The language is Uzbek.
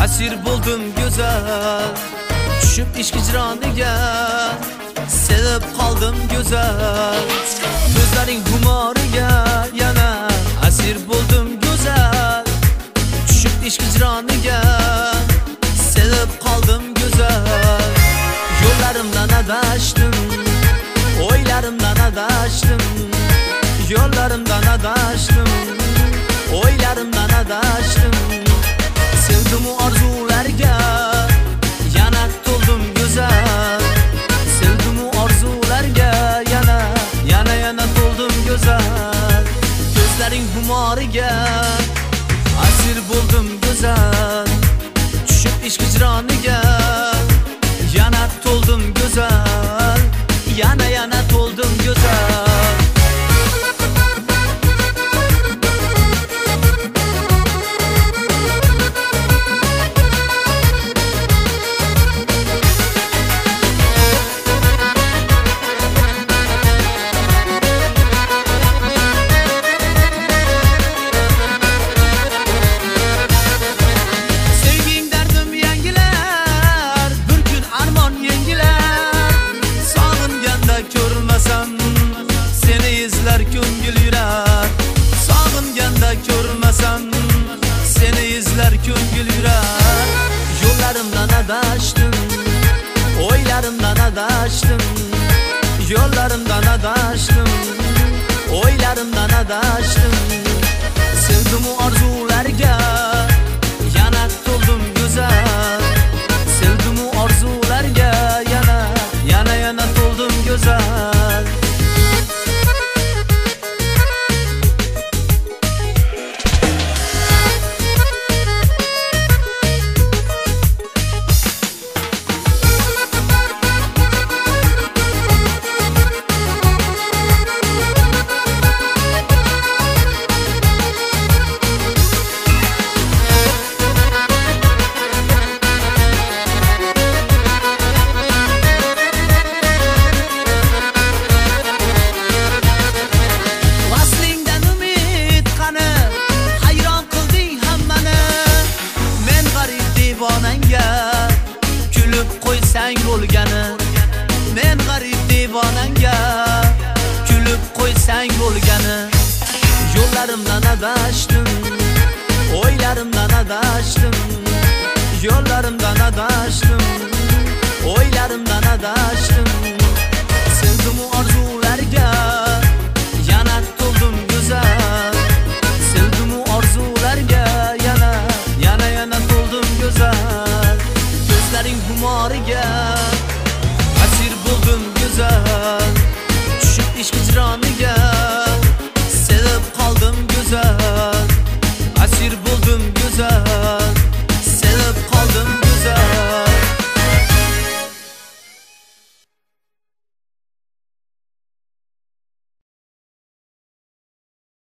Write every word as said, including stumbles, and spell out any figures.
asir bo'ldim go'zal, tushib ishq ijroniga sevib qoldim go'zal. Ko'zlaring xumoriga yana asir bo'ldim go'zal, tushib ishq ijroniga sevib qoldim go'zal. Yo'llarimdan adashdim, o'ylarimdan adashdim, yo'llarimdan adashdim, o'ylarimdan adashdim. Sevdim orzularga yana to'ldim go'zal, sevdim orzularga yana yana yana to'ldim go'zal. Ko'zlaring xumoriga asir bo'ldim go'zal, tushib ishq ijroniga yana to'ldim go'zal, yana yana to'ldim go'zal. Seni izler ko'ngil yurar, sog'inganda ko'rmasam seni izler ko'ngil yurar. Yo'llarimdan adashdim, o'ylarimdan adashdim, yo'llarimdan adashdim, o'ylarimdan adashdim. Sevdim orzularga yana to'ldim go'zal, sevdim orzularga yana yana yana to'ldim go'zal. Kulib qo'ysang bo'lgani, men g'arib devonanga kulib qo'ysang bo'lgani. Yo'llarimdan adashdim, o'ylarimdan adashdim, yo'llarimdan adashdim, o'ylarimdan adashdim.